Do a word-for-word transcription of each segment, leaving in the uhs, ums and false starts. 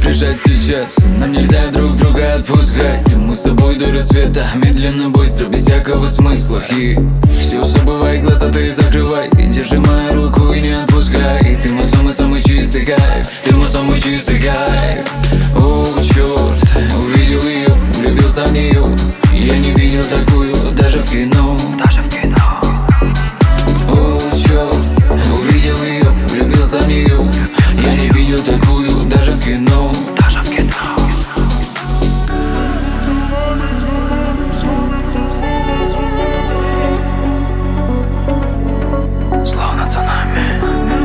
решать сейчас. Нам нельзя друг друга отпускать. Мы с тобой до рассвета, медленно, быстро, без всякого смысла. И все забывай, глаза ты закрывай. И держи мою руку и не отпускай. И ты мой самый-самый чистый кайф. Ты мой самый чистый кайф. О, черт, увидел ее, влюбился в нее. Я не видел такую даже в кино. Даже в кино. О, черт, увидел ее, влюбился в нее. Я не видел такую даже в кино. Даже в кино. Словно цунами.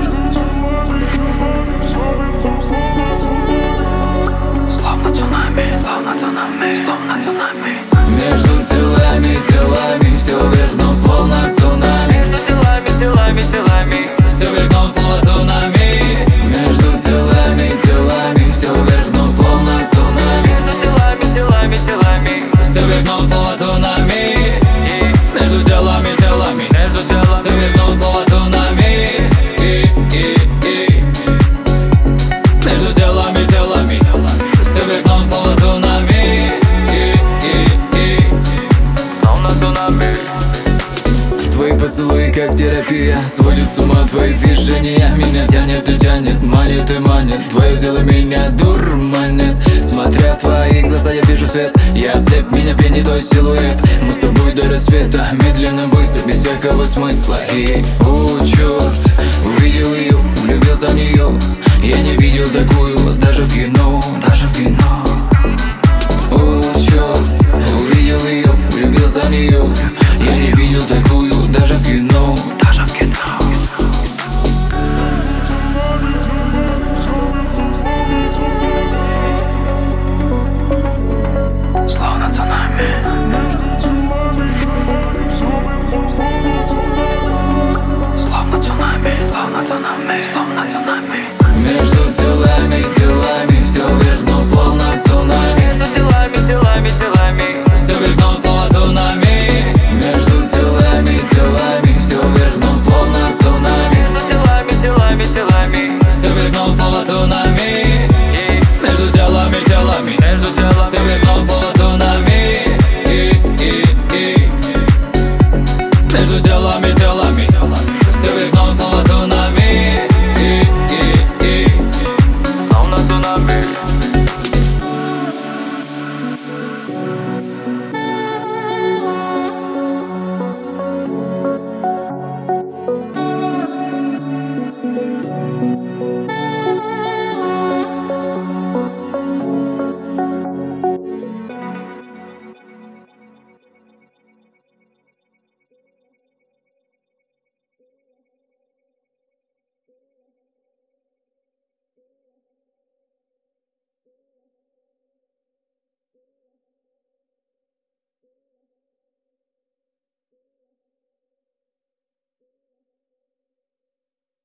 Словно цунами, словно цунами, словно цунами. Между телами, телами, все вверх дном, словно цунами. Между телами, телами, телами. Все вверх дном, словно цунами. Между телами, телами, все вверх дном, словно цунами. Между телами, телами, телами. Все вверх дном, словно цунами. Между телами, телами, Между телами. все вверх дном, словно цунами. И, и, и. Между телами, телами, все вверх дном, словно цунами. И, и, и. Словно цунами. Твои поцелуи как терапия, сводят с ума твои движения. Меня тянет и тянет, манит и манит. Твое тело меня дурманит. Смотря в твои глаза я вижу свет. Я ослеп, меня пленит твой силуэт. Мы с тобой до рассвета, медленно, быстро, без всякого смысла. И, о, черт, увидел ее, влюбился в нее. Я не видел такую даже в кино. Даже в кино. О, черт, увидел ее, влюбился в нее. Я не видел такую даже в кино.